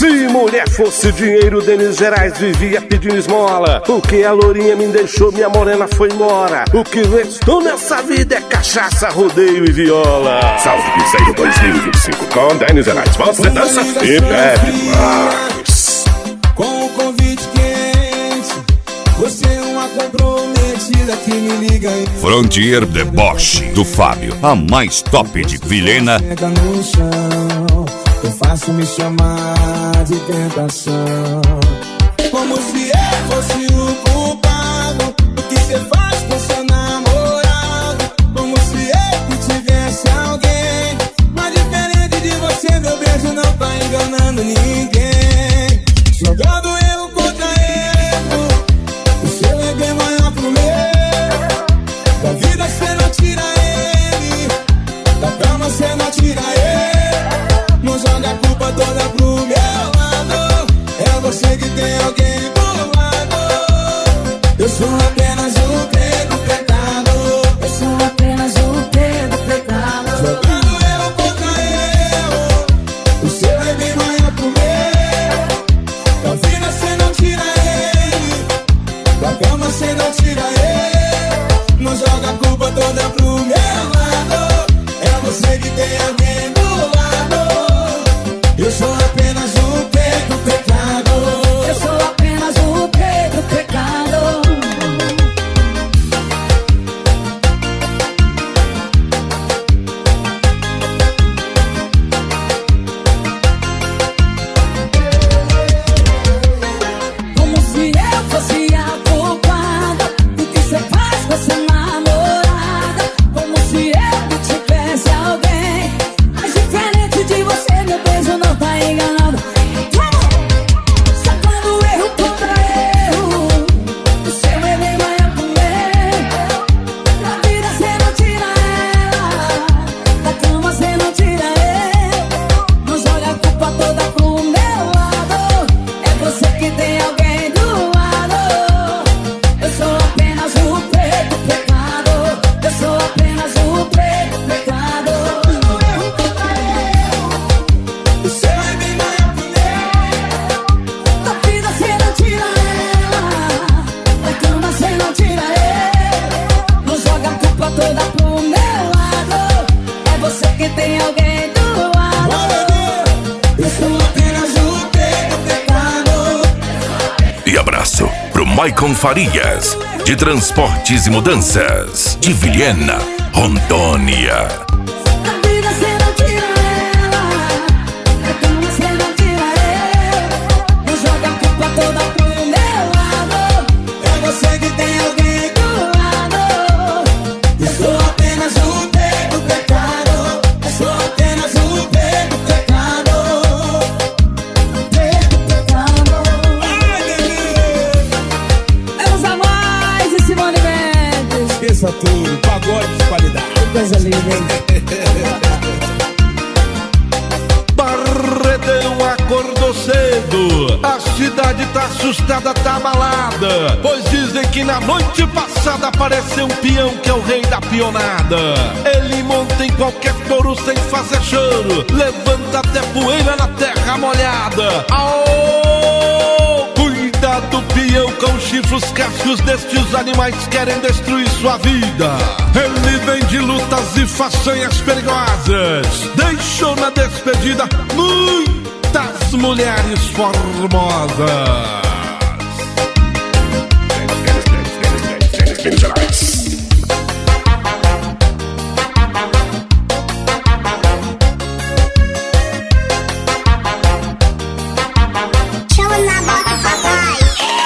Se mulher fosse dinheiro, Denis Gerais vivia pedindo esmola. O que a lourinha me deixou, minha morena foi embora. O que restou nessa vida é cachaça, rodeio e viola. Salve Piseiro 2025 com Denis Gerais. Você dança e bebe mais. Com o convite quente, você é uma comprometida que me liga e... Frontier Deboche do Fábio, a mais top de Vilhena. Pega no chão, eu faço me chamar de tentação. Como se eu fosse o culpado do que você faz com seu namorado. Como se eu tivesse alguém. Mas diferente de você, meu beijo não tá enganando ninguém. Jogando erro contra erro, o seu é bem maior pro meu. Da vida cê não tira ele, da cama cê não tira ele. Não joga a culpa toda pro meu lado. É você que tem alguém do lado. Eu sou apenas o Pedro pecado. Eu sou apenas o Pedro pecado. Jogando erro contra erro, o seu é bem maior pro meu. Da vida cê não tira ele, da cama cê não tira ele. Não joga a culpa toda pro meu lado. É você que tem alguém do lado. Eu sou apenas o Pedro pecado. Eu sou apenas o Pedro pecado. Como se eu fosse a culpada do que você faz com seu namorada. Como se eu tivesse alguém. Mas diferente de você, meu beijo não tá enganado. Sacando erro contra erro, o seu é bem maior pro meu. Da vida cê não tira ela, da cama cê não tira ele. Não joga a culpa toda pro meu lado. É você que tem alguém do lado. Eu sou apenas o preto pecado. Eu sou apenas o preto pecado. Erro contra erro, o seu é bem maior pro meu. Da vida cê não tira ela, da cama cê não tira ele. Não joga a culpa toda pro meu lado. É você que tem alguém do lado. Eu sou apenas o Pedro pecado. E abraço pro Maicon Farias, de Transportes e Mudanças, de Vilhena, Rondônia. Da vida cê não tira ela, da cama cê não tira ele. Não joga a culpa toda pro meu lado. É você que tem alguém do lado. Eu sou apenas o Pedro pecado. Eu sou apenas o Pedro pecado. Pedro pecado. Ai, bebê. Vamos a mais e Simone Mendes. Esqueça tudo, pagode de qualidade. Que coisa linda, hein? Barredão acordou cedo, a cidade tá assustada, tá abalada. Pois dizem que na noite passada apareceu um peão que é o rei da pionada. Ele monta em qualquer touro sem fazer choro, levanta até poeira na terra molhada. Aô! Cuidado, peão, com chifres cascos destes animais querem destruir sua vida. Ele vem de lutas e façanhas perigosas, deixou na despedida muitas mulheres formosas. Chama na boca, papai.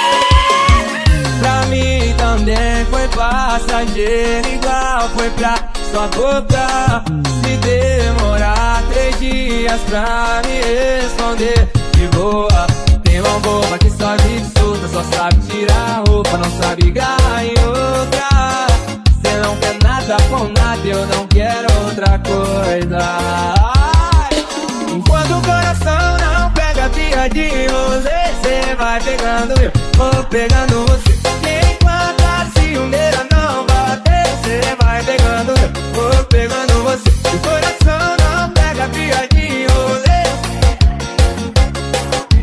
Pra mim também foi passageiro, igual foi pra sua boca. Se demorar 3 dias pra me responder, de boa. Tem uma boba que só vive solta, só sabe tirar a roupa, não sabe ganhar em outra. Cê não quer nada com nada, eu não quero outra coisa. Ai, enquanto o coração não pega pia de rosé, cê vai pegando eu, vou pegando você. Enquanto a ciumeira não bater, cê vai pegando eu, vou pegando você. O coração não pega pia de rosé.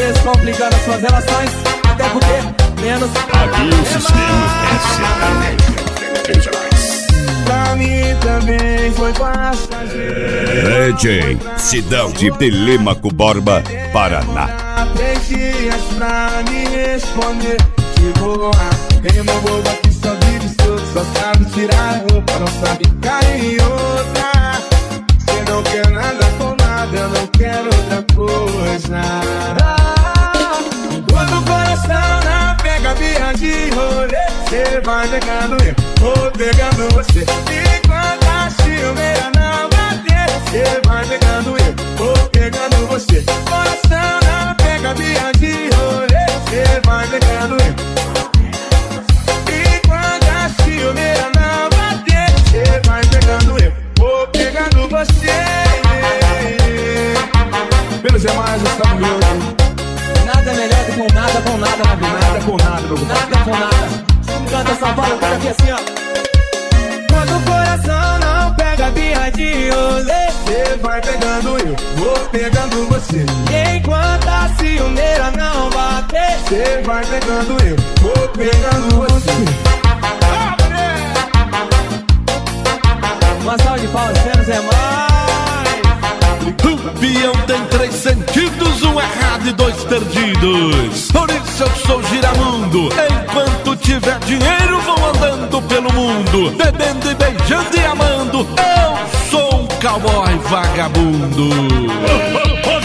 vezes complicando as suas relações, até porque menos. Aqui o sistema é sertanejo. Pra mim também foi passageiro. DJ Sidão de Telêmaco Borba, Paraná. 3 dias pra me responder. Chegou lá, tem uma boba que só vive solto, só sabe tirar a roupa, não sabe cair em outra. Cê não quer nada com nada, eu não quero outra coisa. Quando o coração não pega via de rolê, cê vai pegando eu, vou pegando você. E quando a ciumeira não bater, cê vai pegando eu, vou pegando você. Coração não pega via de rolê, cê vai pegando eu. E quando a ciumeira não bater, cê vai pegando eu, vou pegando você. Pelos demais, estamos hoje. Nada melhor do que nada com nada na vida. Nada com nada, meu compadre. Nada com nada. Canta essa bola, canta aqui assim, ó. Quando o coração não pega birra de rolê, Cê vai pegando eu, vou pegando você. enquanto a ciumeira não bater, Cê vai pegando eu, vou pegando você. uma salva de palmas, menos é mais. O peão tem 3 sentidos, um errado e 2 perdidos. Por isso eu sou giramundo. Enquanto tiver dinheiro vou andando pelo mundo, bebendo e beijando e amando. Eu sou um cowboy vagabundo.